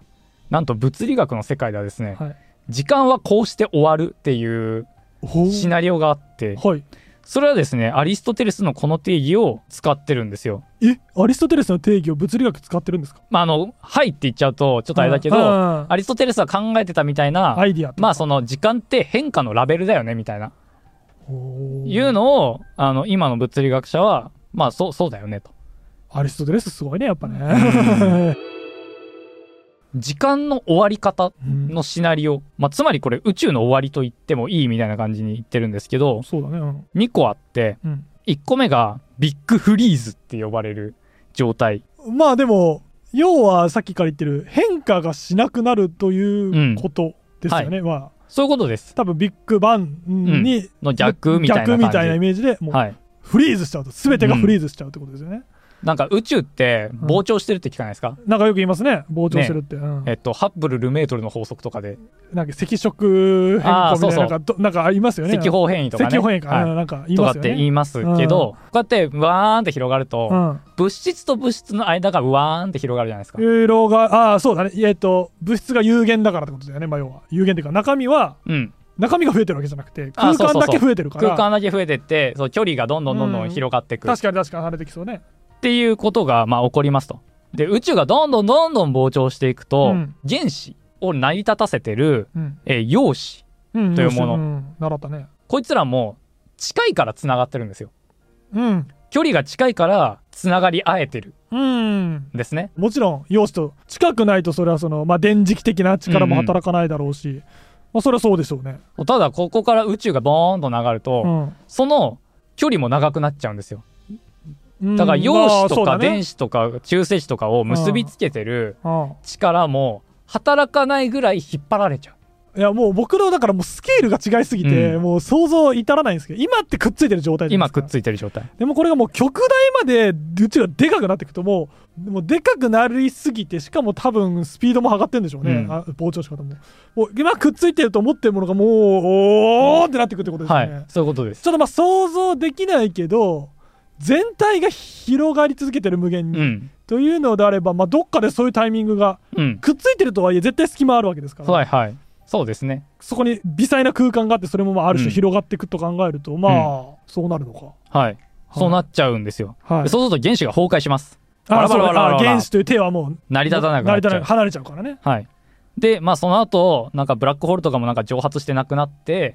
[SPEAKER 1] なんと物理学の世界ではですね、はい、時間はこうして終わるっていうシナリオがあって、はい、それはですねアリストテレスのこの定義を使ってるんですよ。
[SPEAKER 2] アリストテレスの定義を物理学使ってるんですか？
[SPEAKER 1] はいって言っちゃうとちょっとあれだけど、アリストテレスは考えてたみたいな
[SPEAKER 2] アイディア、
[SPEAKER 1] その時間って変化のラベルだよねみたいないうのを今の物理学者はそうだよねと。
[SPEAKER 2] アリストテレスすごいねやっぱね
[SPEAKER 1] 時間の終わり方のシナリオ、つまりこれ宇宙の終わりと言ってもいいみたいな感じに言ってるんですけど、
[SPEAKER 2] そうだね、
[SPEAKER 1] 2個あって、1個目がビッグフリーズって呼ばれる状態。
[SPEAKER 2] でも要はさっきから言ってる変化がしなくなるということですよね、はい、
[SPEAKER 1] そういうことです。
[SPEAKER 2] 多分ビッグバンに、
[SPEAKER 1] の逆みたいな
[SPEAKER 2] イメージでもうフリーズしちゃうと全てがフリーズしちゃうってことですよね、
[SPEAKER 1] なんか宇宙って膨張してるって聞かないですか？
[SPEAKER 2] なんかよく言いますね、膨張してるって、
[SPEAKER 1] ハッブル・ルメートルの法則とかで
[SPEAKER 2] なんか赤色変更みたいななんかありますよね。
[SPEAKER 1] 赤方変異とかね、
[SPEAKER 2] 赤方変異か、なんか言いますよね、
[SPEAKER 1] とかって言いますけど、こうやってワーンって広がると、物質と物質の間がワーンって広がるじゃないですか。
[SPEAKER 2] そうだね、物質が有限だからってことだよね。要は有限っていうか中身は、中身が増えてるわけじゃなくて空間だけ増えてるから、
[SPEAKER 1] 空間だけ増えてって距離がどんどん広がっていく、
[SPEAKER 2] 確かに離れてきそうね
[SPEAKER 1] っていうことが起こりますと。で宇宙がどんどん膨張していくと、原子を成り立たせてる、陽子というもの、
[SPEAKER 2] 習ったね。
[SPEAKER 1] こいつらも近いからつながってるんですよ、距離が近いからつながり合えてるですね。
[SPEAKER 2] もちろん陽子と近くないとそれは電磁気的な力も働かないだろうし、それはそうでしょうね。
[SPEAKER 1] ただここから宇宙がボーンと流ると、その距離も長くなっちゃうんですよ。だから陽子とか電子とか中性子とかを結びつけてる力も働かないぐらい引っ張られちゃう。
[SPEAKER 2] いやもう僕のだからもうスケールが違いすぎて、もう想像至らないんですけど、今ってくっついてる状態じゃないですか。
[SPEAKER 1] 今くっついてる状態
[SPEAKER 2] でもこれがもう極大まで宇宙がでかくなっていくともうでかくなりすぎて、しかも多分スピードも上がってるんでしょうね、膨張し方もう今くっついてると思ってるものがもうおーってなっていくってことですね、
[SPEAKER 1] そういうことです。
[SPEAKER 2] ちょっと想像できないけど全体が広がり続けてる無限に、というのであれば、どっかでそういうタイミングが、くっついてるとはいえ絶対隙間あるわけですから、
[SPEAKER 1] そうですね。
[SPEAKER 2] そこに微細な空間があって、それもある種広がっていくと考えると、そうなるのか。
[SPEAKER 1] そうなっちゃうんですよ。そうすると原子が崩壊します。
[SPEAKER 2] 原子という手はもう
[SPEAKER 1] 成り立たなくなっちゃう、
[SPEAKER 2] 離れちゃうからね。
[SPEAKER 1] でその後なんかブラックホールとかもなんか蒸発してなくなって、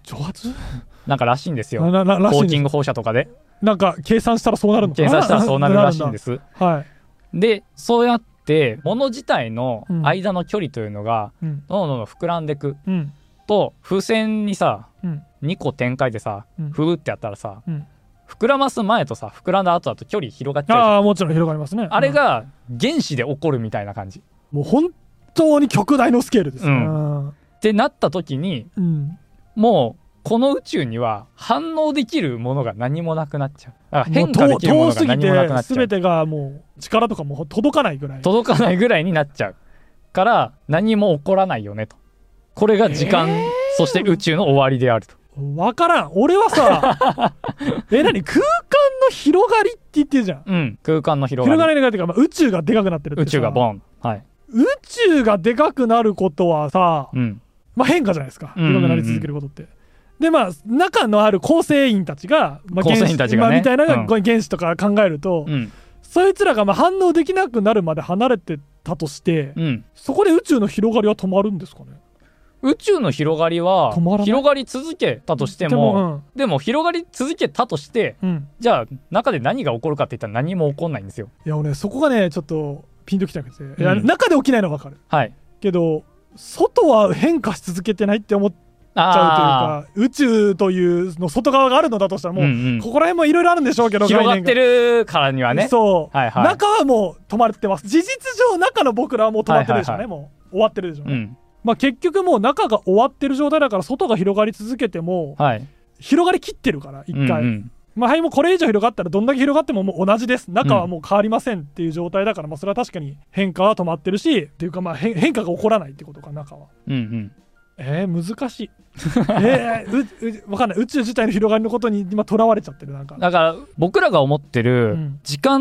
[SPEAKER 1] なんからしいんですよ、ホーキング放射とかで。
[SPEAKER 2] なんか計算したらそうなるのかな。
[SPEAKER 1] 計算したらそうなるらしいんです。でそうやって物自体の間の距離というのがどんどん膨らんでいくと、風船にさ、2個展開でさ、ふーってやったらさ、膨らます前とさ膨らんだ後だと距離広がっちゃう。
[SPEAKER 2] もちろん広がりますね。
[SPEAKER 1] あれが原子で起こるみたいな感じ。
[SPEAKER 2] もう本当に極大のスケールですね。
[SPEAKER 1] ってなった時に、もうこの宇宙には反応できるものが何もなくなっちゃう。だから変化できるものが何もなくなっちゃう。
[SPEAKER 2] 全てがもう力とかも届かないぐらい
[SPEAKER 1] になっちゃうから何も起こらないよねと。これが時間、そして宇宙の終わりであると。
[SPEAKER 2] 分からん。俺はさ何空間の広がりって言ってるじゃん。
[SPEAKER 1] 空間の広がり
[SPEAKER 2] っていうか、宇宙がでかくなってるって。
[SPEAKER 1] 宇宙がボン、
[SPEAKER 2] 宇宙がでかくなることはさ、変化じゃないですか、でかくなり続けることって。で中のある構成員たちが、
[SPEAKER 1] 構成員たちがね、
[SPEAKER 2] みたいな原子とか考えると、そいつらが反応できなくなるまで離れてたとして、そこで宇宙の広がりは止まるんですかね。
[SPEAKER 1] 宇宙の広がりは広がり続けたとしても、でも広がり続けたとして、じゃあ中で何が起こるかって言ったら何も起こらないんですよ。
[SPEAKER 2] いや俺そこがねちょっっとピンときなくて、中で起きないのは分かる、けど外は変化し続けてないって思っちゃうというか、宇宙というの外側があるのだとしたらもう、ここら辺もいろいろあるんでしょうけど、
[SPEAKER 1] 広がってるからにはね。
[SPEAKER 2] そう、中はもう止まってます。事実上中の僕らはもう止まってるでしょうね、もう終わってるでしょうね、結局もう中が終わってる状態だから、外が広がり続けても、広がりきってるから一回、もうこれ以上広がったらどんだけ広がってももう同じです、中はもう変わりませんっていう状態だから、それは確かに変化は止まってるしっていうか、変化が起こらないってことか、中は。難しい分かんない。宇宙自体の広がりのことに今とらわれちゃってる。なんか
[SPEAKER 1] だから僕らが思ってる時間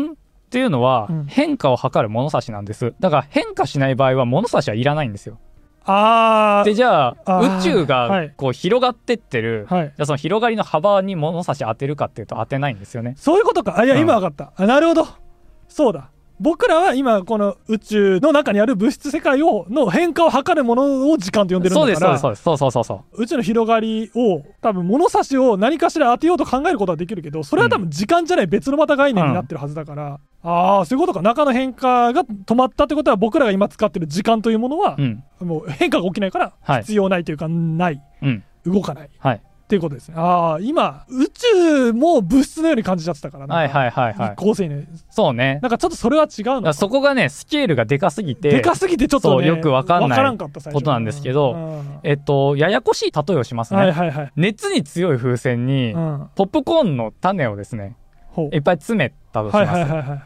[SPEAKER 1] っていうのは、変化を測る物差しなんです。だから変化しない場合は物差しはいらないんですよ。でじゃあ宇宙がこう広がってってる、じゃあその広がりの幅に物差し当てるかっていうと当てないんですよね。
[SPEAKER 2] そういうことか。いや、今分かった。なるほど。そうだ。僕らは今この宇宙の中にある物質世界の変化を測るものを時間と呼んでるんだから。
[SPEAKER 1] そうです。
[SPEAKER 2] 宇宙の広がりを多分物差しを何かしら当てようと考えることはできるけど、それは多分時間じゃない別のまた概念になってるはずだから、そういうことか。中の変化が止まったってことは、僕らが今使ってる時間というものは、もう変化が起きないから必要ないというか、ない、動かない、っていうことですね。今宇宙も物質のように感じちゃってたからな。一光星ね。そうね。なんかちょっとそれは違うのか。
[SPEAKER 1] そこがね、スケールがでかすぎてちょっと、よく分かんないことなんですけど、ややこしい例えをしますね。熱に強い風船にポップコーンの種をですね、いっぱい詰めたとします。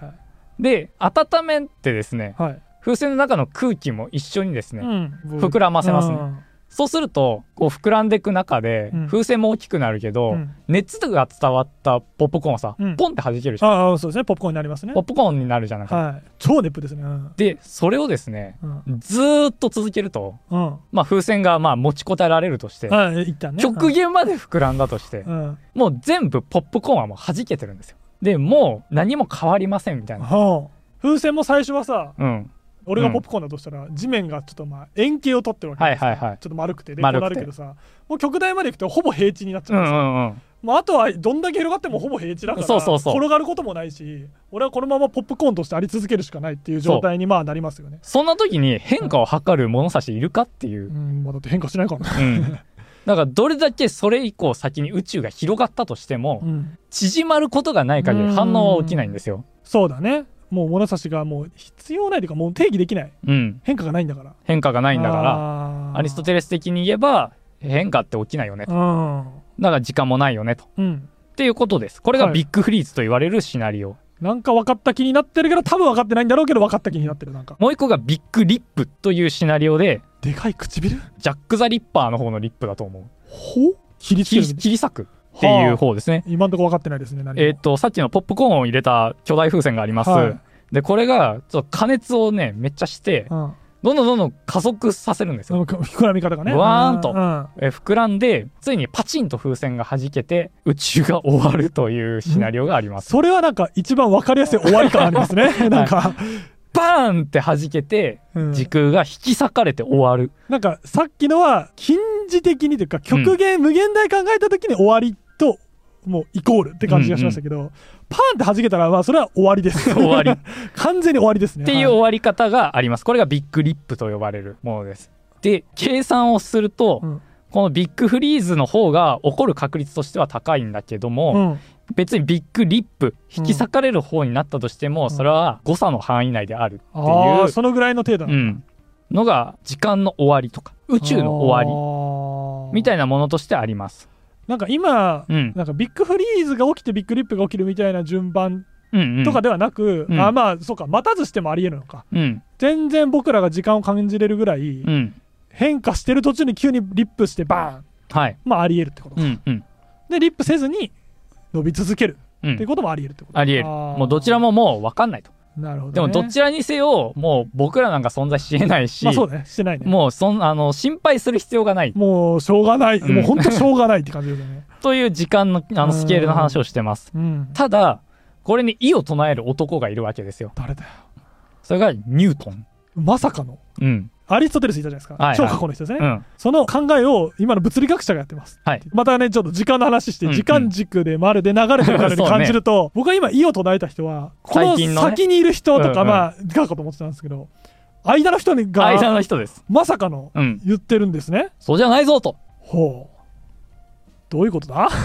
[SPEAKER 1] で温めてですね、風船の中の空気も一緒にですね、膨らませますね。そうするとこう膨らんでいく中で、風船も大きくなるけど、熱が伝わったポップコーンはさ、ポンって弾けるじゃん。
[SPEAKER 2] そうですね。ポップコーンになりますね。
[SPEAKER 1] ポップコーンになるじゃなくて、
[SPEAKER 2] 超熱風ですね。
[SPEAKER 1] でそれをですね、ずーっと続けると、風船が持ちこたえられるとして、極限まで膨らんだとして、もう全部ポップコーンはもう弾けてるんですよ。でもう何も変わりませんみたいな。風船も最初はさ、俺がポップコーンだとしたら、地面がちょっと円形を取ってるわけですよ。ちょっと丸くてでこうなるけどさ、もう極大までいくとほぼ平地になっちゃうんですよ。あとはどんだけ広がってもほぼ平地だから、転がることもないし、俺はこのままポップコーンとしてあり続けるしかないっていう状態になりますよね。そんな時に変化を測る物差しいるかっていう。
[SPEAKER 2] だって変化しないからね。
[SPEAKER 1] だからどれだけそれ以降先に宇宙が広がったとしても、縮まることがない限り反応は起きないんですよ。
[SPEAKER 2] そうだね。もう物差しがもう必要ないというか、もう定義できない、変化がないんだから。アリストテレス的に言えば変化って起きないよねと、だから時間もないよねと、っていうことです。これがビッグフリーズと言われるシナリオ。 なんか分かった気になってるけど、多分分かってないんだろうけど分かった気になってる。なんか
[SPEAKER 1] もう一個がビッグリップというシナリオで、
[SPEAKER 2] でかい唇、
[SPEAKER 1] ジャック・ザ・リッパーの方のリップだと思う。切り裂くっていう方ですね。
[SPEAKER 2] 今のところ分かってないですね。
[SPEAKER 1] さっきのポップコーンを入れた巨大風船があります。でこれがちょっと加熱をねめっちゃして、どんどん加速させるんですよ。
[SPEAKER 2] 膨らみ方がね、
[SPEAKER 1] わーんと、膨らんで、ついにパチンと風船が弾けて宇宙が終わるというシナリオがあります。
[SPEAKER 2] それはなんか一番分かりやすい終わり感ありますね。なんか
[SPEAKER 1] バーンって弾けて、時空が引き裂かれて終わる。
[SPEAKER 2] なんかさっきのは近似的にというか、極限、無限大考えた時に終わりともうイコールって感じがしましたけど、パーンって弾けたらそれは終わりです。
[SPEAKER 1] 終わり
[SPEAKER 2] 完全に終わりですね
[SPEAKER 1] っていう終わり方があります。これがビッグリップと呼ばれるものです。で計算をすると、このビッグフリーズの方が起こる確率としては高いんだけども、別にビッグリップ引き裂かれる方になったとしても、それは誤差の範囲内であるっていう、
[SPEAKER 2] そのぐらいの程度
[SPEAKER 1] のが時間の終わりとか宇宙の終わりみたいなものとしてあります。
[SPEAKER 2] なんか今、なんかビッグフリーズが起きてビッグリップが起きるみたいな順番とかではなく、そうか、待たずしてもありえるのか、全然僕らが時間を感じれるぐらい、変化してる途中に急にリップしてバーン、ありえるってことか、でリップせずに伸び続けるっていうこともありえるってこと、
[SPEAKER 1] ありえる。もうどちらももう分かんないと。
[SPEAKER 2] なるほど、ね、
[SPEAKER 1] でもどちらにせよもう僕らなんか存在しえないし、
[SPEAKER 2] そうね、してないね。
[SPEAKER 1] もう心配する必要がない、
[SPEAKER 2] もうしょうがない、もう本当しょうがないって感じですよね。
[SPEAKER 1] という時間のスケールの話をしてます。ただこれに異を唱える男がいるわけですよ。
[SPEAKER 2] 誰だよ。
[SPEAKER 1] それがニュートン。
[SPEAKER 2] まさかの、アリストテレスいたじゃないですか、超過去の人ですね、その考えを今の物理学者がやってます、またねちょっと時間の話して、時間軸でまるで流れてるからに感じると、僕は今異を唱えた人はこの先にいる人とかがかと思ってたんですけど、間の人ですまさかの言ってるんですね。
[SPEAKER 1] そうじゃないぞと。
[SPEAKER 2] ほう、どういうことだ。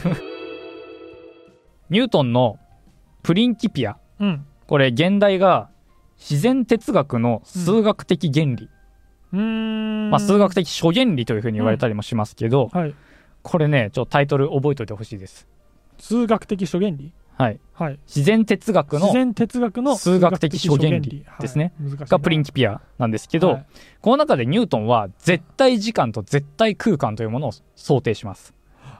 [SPEAKER 1] ニュートンのプリンキピア、これ現代が自然哲学の数学的原理、数学的諸原理というふうに言われたりもしますけど、これねちょっとタイトル覚えておいてほしいです。
[SPEAKER 2] 数学的諸原理、
[SPEAKER 1] 自然哲学の数学的諸原理ですね、がプリンキピアなんですけど、この中でニュートンは絶対時間と絶対空間というものを想定します。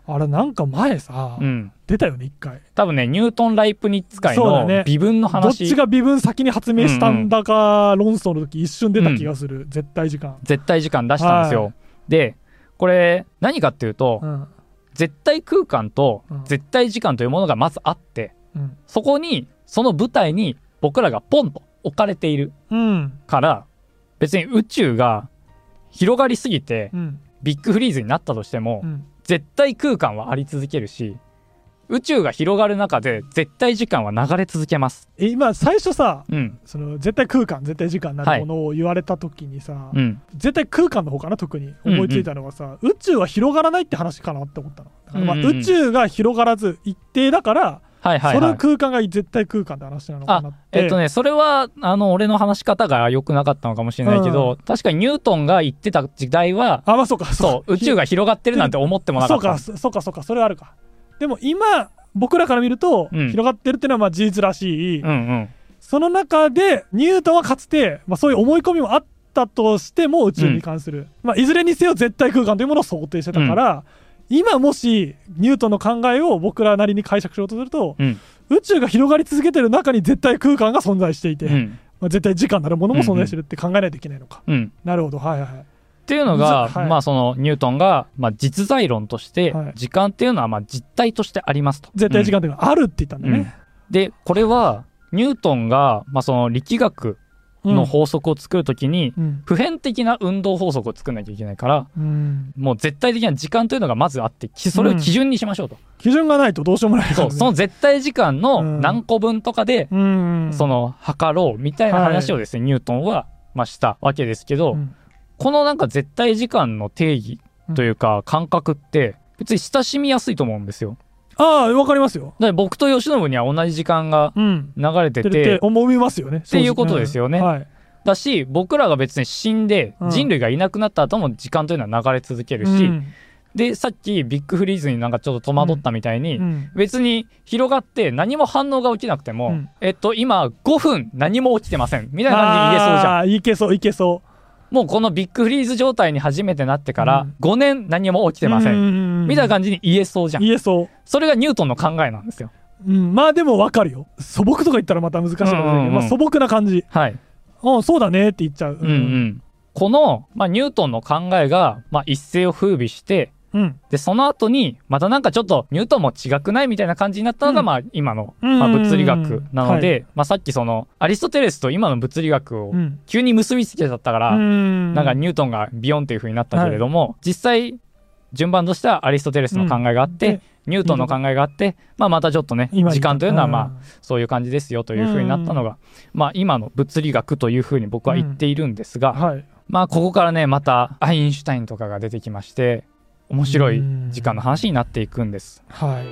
[SPEAKER 2] あれなんか前さ、出たよね一回。
[SPEAKER 1] 多分ねニュートン・ライプニッツ界の微分の話、
[SPEAKER 2] どっちが微分先に発明したんだか論争の時一瞬出た気がする、絶対時間
[SPEAKER 1] 出したんですよ、でこれ何かっていうと、絶対空間と絶対時間というものがまずあって、そこにその舞台に僕らがポンと置かれているから、別に宇宙が広がりすぎて、ビッグフリーズになったとしても、絶対空間はあり続けるし、宇宙が広がる中で絶対時間は流れ続けます。
[SPEAKER 2] 今最初さ、その絶対空間絶対時間なるものを言われた時にさ、絶対空間の方かな特に思いついたのがさ、宇宙は広がらないって話かなって思ったの。だから宇宙が広がらず一定だから、その空間が絶対空間って話なのかなって。
[SPEAKER 1] それは俺の話し方が良くなかったのかもしれないけど、確かにニュートンが言ってた時代は、宇宙が広がってるなんて思ってもなかった。
[SPEAKER 2] そうかそれはあるか。でも今僕らから見ると、広がってるっていうのはまあ事実らしい、その中でニュートンはかつて、そういう思い込みもあったとしても宇宙に関する、いずれにせよ絶対空間というものを想定してたから、今もしニュートンの考えを僕らなりに解釈しようとすると、宇宙が広がり続けてる中に絶対空間が存在していて、絶対時間なるものも存在してるって考えないといけないのか、なるほど、
[SPEAKER 1] っていうのが、そのニュートンが、実在論として、時間っていうのは実体としてありますと。
[SPEAKER 2] 絶対時間っていうのがあるって言ったんだね。
[SPEAKER 1] でこれはニュートンが、その力学の法則を作るときに、普遍的な運動法則を作らなきゃいけないから、もう絶対的な時間というのがまずあって、それを基準にしましょうと。
[SPEAKER 2] 基準がないとどうしようもないからね。
[SPEAKER 1] その絶対時間の何個分とかで、その測ろうみたいな話をですね、ニュートンはしたわけですけど、このなんか絶対時間の定義というか感覚って別に親しみやすいと思うんですよ。
[SPEAKER 2] わかりますよ。
[SPEAKER 1] だから僕と慶喜には同じ時間が流れてて、
[SPEAKER 2] 思いますよね
[SPEAKER 1] っていうことですよね。だし僕らが別に死んで人類がいなくなった後も時間というのは流れ続けるし、でさっきビッグフリーズになんかちょっと戸惑ったみたいに、別に広がって何も反応が起きなくても、今5分何も起きてませんみたいな感じに言えそうじゃん。
[SPEAKER 2] いけそう
[SPEAKER 1] もうこのビッグフリーズ状態に初めてなってから5年何も起きてませんみたいな感じに言えそうじゃん。
[SPEAKER 2] 言えそう。
[SPEAKER 1] それがニュートンの考えなんですよ。
[SPEAKER 2] でも分かるよ。素朴とか言ったらまた難しいかもしれないけど、素朴な感じ。そうだねって言っちゃう。
[SPEAKER 1] この、ニュートンの考えが、一世を風靡して、でその後にまたなんかちょっとニュートンも違くないみたいな感じになったのが、今の、物理学なので、さっきそのアリストテレスと今の物理学を急に結びつけちゃったから、なんかニュートンがビヨンっていう風になったけれども、実際順番としてはアリストテレスの考えがあって、ニュートンの考えがあって、またちょっとね時間というのはそういう感じですよという風になったのが、今の物理学という風に僕は言っているんですが、ここからねまたアインシュタインとかが出てきまして、面白い時間の話になっていくんです。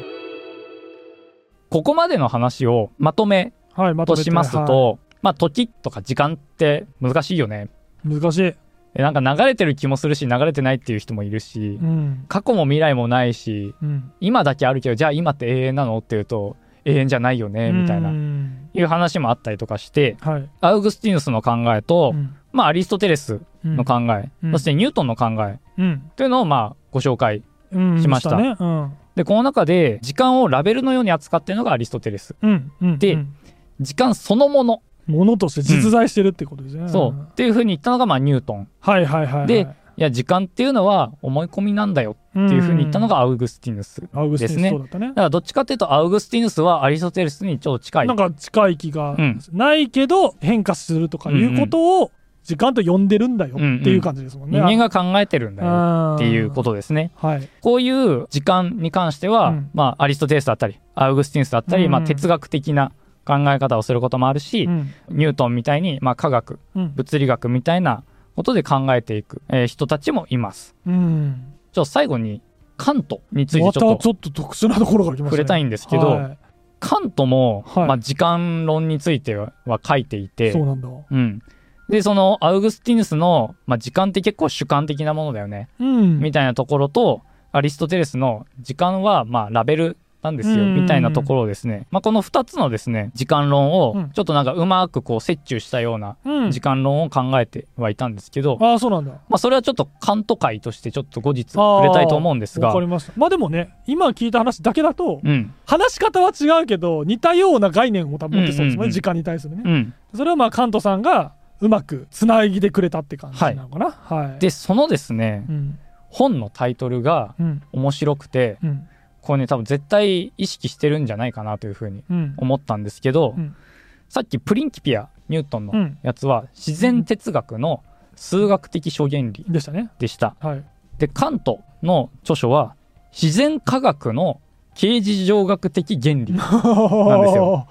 [SPEAKER 1] ここまでの話をまとめとしますと、時とか時間って難しいよね。
[SPEAKER 2] 難しい。
[SPEAKER 1] なんか流れてる気もするし流れてないっていう人もいるし、過去も未来もないし、今だけあるけどじゃあ今って永遠なのっていうと永遠じゃないよねみたいないう話もあったりとかして、アウグスティヌスの考えと、アリストテレスの考え、そしてニュートンの考えというのをご紹介しました。でこの中で時間をラベルのように扱っているのがアリストテレス、で時間そのもの
[SPEAKER 2] として実在してるってことですね。
[SPEAKER 1] そうっていうふうに言ったのがニュートンで、いや時間っていうのは思い込みなんだよっていうふうに言ったのがアウグスティヌスですね。だからどっちかっていうとアウグスティヌスはアリストテレスに超近い、
[SPEAKER 2] なんか近い気がないけど変化するとかいうことを時間と呼んでるんだよっていう感じですもんね。
[SPEAKER 1] 人間が考えてるんだよっていうことですね。こういう時間に関しては、アリストテレスだったりアウグスティヌスだったり、哲学的な考え方をすることもあるし、ニュートンみたいに、科学、物理学みたいなことで考えていく、人たちもいます。最後にカントについてちょっと
[SPEAKER 2] 特殊なところが来ましたね。
[SPEAKER 1] 触れたいんですけど、カントも、時間論については書いていて、
[SPEAKER 2] そうなんだ。
[SPEAKER 1] でそのアウグスティヌスの、時間って結構主観的なものだよね、みたいなところとアリストテレスの時間はラベルたんですよ、みたいなところをですね、この2つのですね時間論をちょっとなんかうまくこう折衷したような時間論を考えてはいたんですけど、
[SPEAKER 2] そうなんだ。
[SPEAKER 1] それはちょっとカント会としてちょっと後日触れたいと思うんですが、
[SPEAKER 2] わかりました。でもね、今聞いた話だけだと、話し方は違うけど似たような概念を多分持ってそうですね、時間に対するね、それをカントさんがうまくつないでくれたって感じなのかな。
[SPEAKER 1] でそのですね、本のタイトルが面白くて、これね多分絶対意識してるんじゃないかなというふうに思ったんですけど、さっきプリンキピアニュートンのやつは自然哲学の数学的諸原理でした。でカントの著書は自然科学の形而上学的原理なんですよ。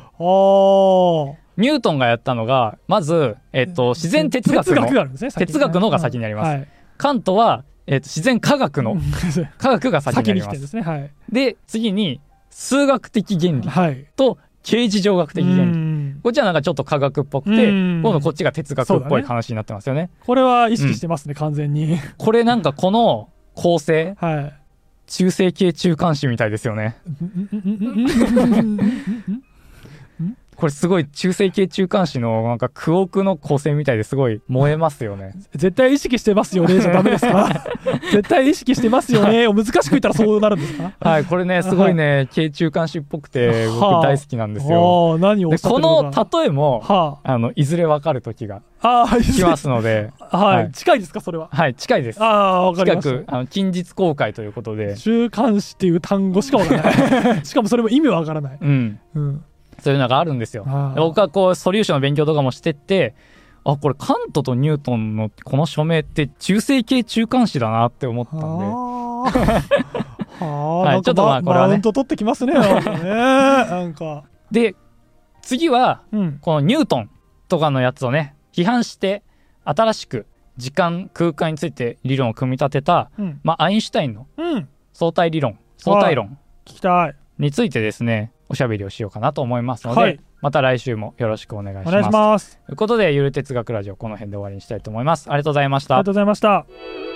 [SPEAKER 1] ニュートンがやったのがまず、自然哲学のが先にあります。カントは、自然科学の科学が先にあります。で次に数学的原理と形而上学的原理、こっちはなんかちょっと科学っぽくて、今度こっちが哲学っぽい話になってますよね。
[SPEAKER 2] これは意識してますね、完全に。
[SPEAKER 1] これなんかこの構成、中性系中間子みたいですよね。これすごい中性系中間子のなんかクオークの構成みたいですごい燃えますよね。
[SPEAKER 2] 絶対意識してますよねじゃダメですか？絶対意識してますよねを難しく言ったらそうなるんですか？
[SPEAKER 1] はい、これねすごいね系中間子っぽくて僕大好きなんですよ。
[SPEAKER 2] 何をおっしゃってるのか。
[SPEAKER 1] でこの例えも、いずれ分かる時が来ますので、
[SPEAKER 2] 近いですかそれは？はい、近いです。
[SPEAKER 1] わかりました。近く近日公開ということで。
[SPEAKER 2] 中間子っていう単語しか分からない。しかもそれも意味わからない。
[SPEAKER 1] そういうのがあるんですよ。僕はこうソリューションの勉強とかもしてって、これカントとニュートンのこの署名って中性系中間子だなって思ったんでちょっとこれはね
[SPEAKER 2] マウント取ってきますね。なんか
[SPEAKER 1] で次は、このニュートンとかのやつをね批判して新しく時間空間について理論を組み立てた、アインシュタインの相対論
[SPEAKER 2] 聞きたい
[SPEAKER 1] についてですねおしゃべりをしようかなと思いますので、また来週もよろしくお願いします。ということでゆる哲学ラジオこの辺で終わりにしたいと思います。ありがとうございました。
[SPEAKER 2] ありがとうございました。